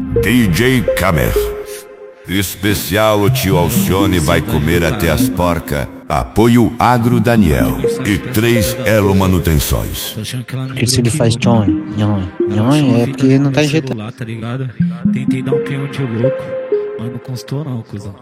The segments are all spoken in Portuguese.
DJ Kamer. Especial o tio Alcione vai comer até as porcas. Apoio Agro Daniel e 3 Elo Manutenções. Porque se ele faz tchon, é porque não tá injetando. Tá ligado? Tentei dar um peão de louco, mas não constou não, cuzão.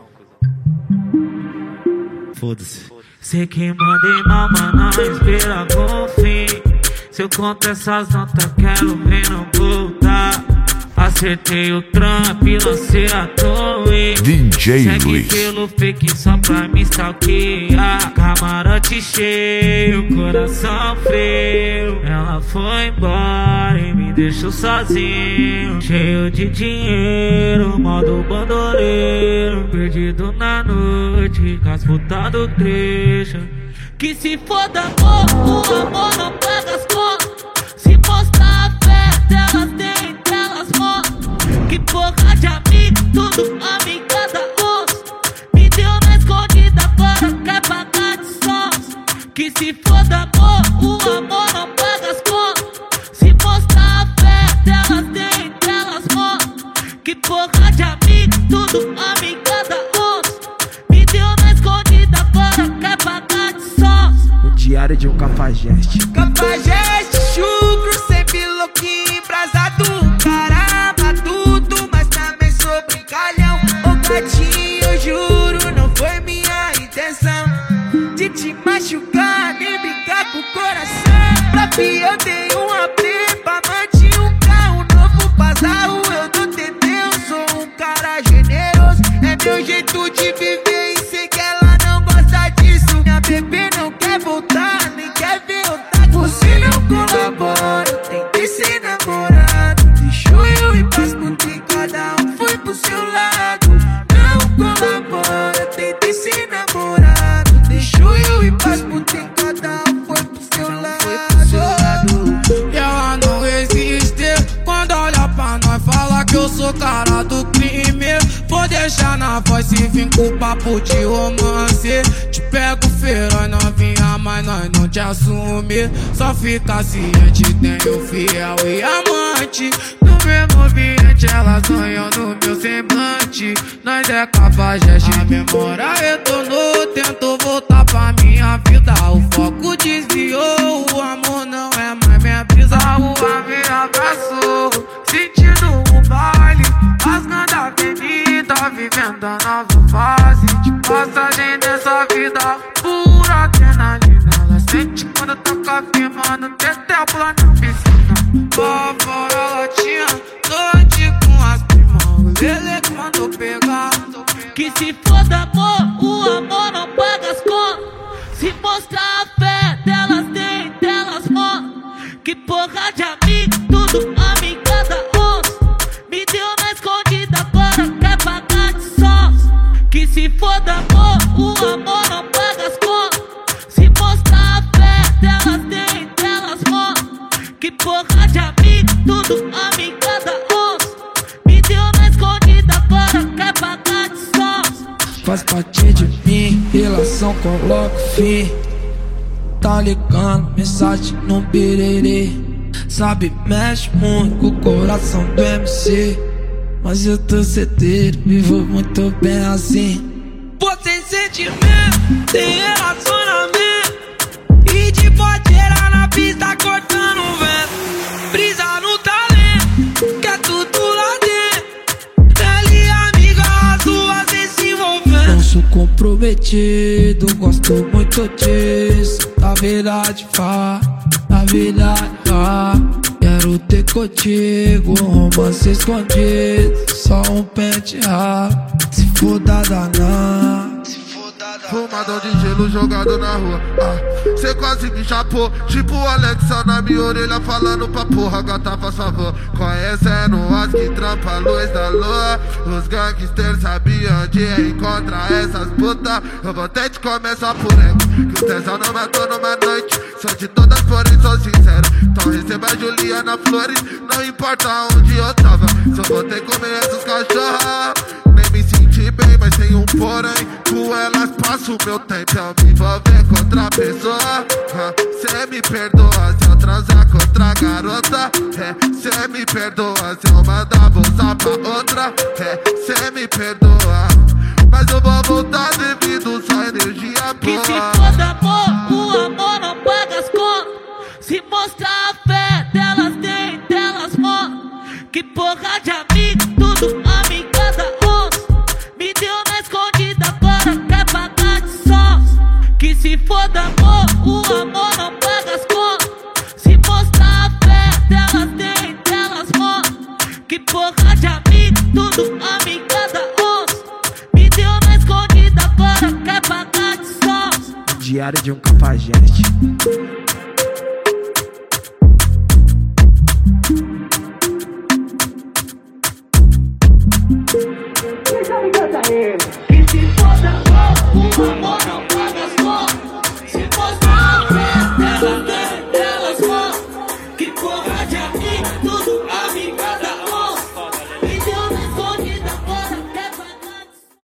Foda-se. Sei que mandei mal, mas não espera com fim. Se eu conto essas notas, quero ver não voltar. Acertei o Trump, lancei a torre. DJ Luiz. Pelo fake só pra me stalkear. Camarote cheio, coração frio. Ela foi embora e me deixou sozinho. Cheio de dinheiro, modo bandoleiro. Perdido na noite, com as putas do trecho. Que se foda amor, o amor não paga as contas. Se mostrar a fé delas dentro. Que porra de amigo, tudo amiga da onça. Me deu na escondida, agora quer pagar de sons. Que se foda amor, o amor não paga as contas. Se mostrar a fé delas dentro, elas morrem. Que porra de amigo, tudo amiga da onça. Me deu na escondida, agora quer pagar de sons. O diário de um cafajeste. Cafajeste, chucro, sempre louquinho, embrasado, caramba, tudo, mas também sou brincalhão. Ô gatinho, eu juro, não foi minha intenção de te machucar, nem brincar com o coração. Pra mim eu dei um AP, pra manter um carro novo, bazarro, eu dou TT, eu sou um cara generoso. É meu jeito de viver e sei que ela não gosta disso. Minha bebê não quer voltar, nem quer ver eu tá. Você não colabora, eu tentei ser namorado. Deixou eu ir pras putas e cada um foi pro seu lado. Não colabora, eu tentei ser namorado. Deixou eu ir pras putas e cada um foi pro seu lado. E ela não resiste quando olha pra nós, fala que eu sou cara do crime. Vou deixar na voz se vim com papo de romance. Te pego feroz novinha, mas nós não te assume. Só fica ciente, tenho fiel e amante. No mesmo ambiente elas sonham no meu semblante. Nós é cafajeste, a memória retornou. Tento voltar pra minha vida, o foco desviou. O amor não é mais minha brisa, a rua me abraçou. Sentindo o baile, rasgando a avenida, vivendo a nova fase de passagem dessa vida. Pura adrenalina, ela sente quando toca firmando. Até pula na piscina, lá fora ela tinha noite com as primas. O Lele que mandou pegar. Que se foda amor, o amor não paga as contas. Se mostrar a fé delas dentro, elas morrem. Que porra de amigo, tudo amiga da onça. Me deu na escondida, agora quer pagar de sons. Que se foda amor, o amor não paga as contas. Se mostrar a fé delas dentro, elas morrem. Que porra de amigo, tudo amiga da onça. Me deu na escondida, agora quer pagar de sons. Faz parte de mim, relação coloco fim. Tá ligando, mensagem no birerê. Sabe, mexe muito com o coração do MC. Mas eu tô certeiro, vivo muito bem assim. Pô, sem sentimento, sem relacionamento. E de boteira na pista cortando o vento. Brisa no talento, que é tudo lá dentro. Pele amiga, as duas se envolvendo. Não sou comprometido, gosto muito disso. Na verdade, na verdade, quero ter contigo um romance escondido. Só um pente rápido, se for danar. Fumadão de gelo jogado na rua. Cê quase me chapou, tipo o Alexa na minha orelha falando pra porra, gata faz favor. Conhecendo as que trampa a luz da lua. Os gangsters sabiam onde encontrar essas putas. Eu vou até te começar por ego, que o tesão não matou numa noite. Sou de todas, porém sou sincero. Então receba a Juliana Flores, não importa onde eu tava. Só vou ter que comer essas cachorras. Nem me senti bem, mas tem um porém. Com elas passo o meu tempo, eu me envolver com outra pessoa. Cê me perdoa se eu transar com outra garota. Cê me perdoa se eu mandar usar pra outra, cê me perdoa. Mas eu vou voltar devido só energia boa. Que se for amor, o amor não paga as contas. Se mostrar a fé delas tem, delas mostram. Que porra de amigo, tudo amiga da onça. Me deu na escondida, agora quer pagar de sócio. Que se for amor, o amor não paga as contas. Se mostrar a fé delas tem, delas mostram. Que porra de amigo, tudo amiga da onça. Me deu na escondida, agora quer pagar de sócio. Diário de um Cafajeste.